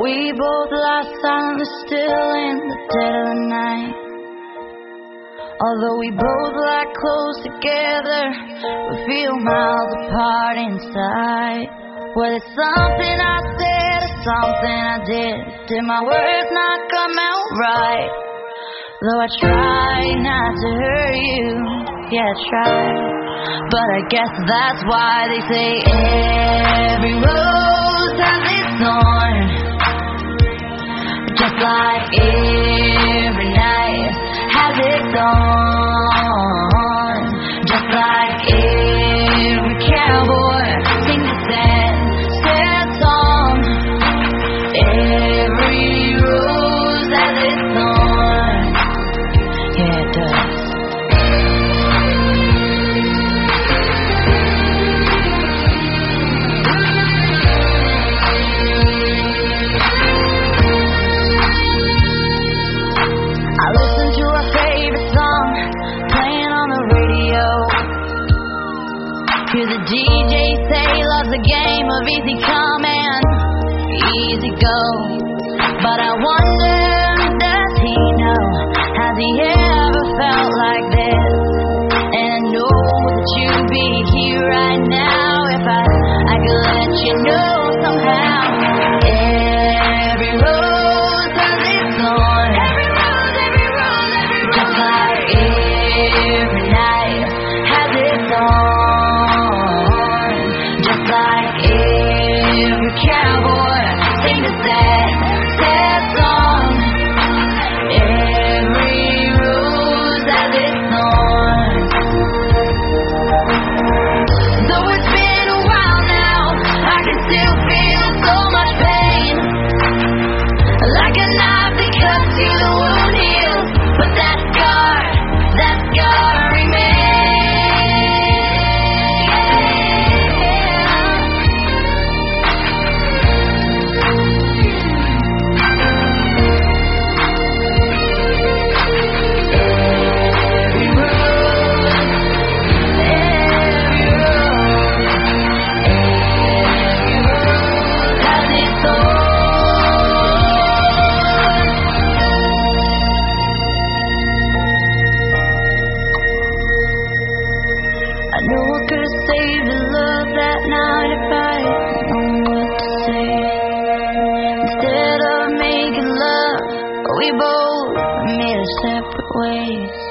We both lie silently still in the dead of the night. Although we both lie close together, we feel miles apart inside. Well, there's something I said or something I did my words not come out right? Though I try not to hurt you, yeah, I try. But I guess that's why they say every rose has its thorn. Just like every night has its dawn. Just like every cowboy sings a sad song. Every rose has its thorn. Yeah, it does. I listen to our favorite song playing on the radio. Hear the DJ say love's a game of easy come and easy go. But I wonder, does he know? Has he ever felt like this? And I know that you'd be here right now if I could let you know somehow. Every rose has its thorn. Every night has its own. Just like every cowboy sings a sad song. Every rose has its thorn. Though it's been a while now, I can still feel so much pain. Like a knife that cuts you, the wound heals, but that scar remains. I know I could have saved the love that night if I had known what to say. Instead of making love, we both made our separate ways.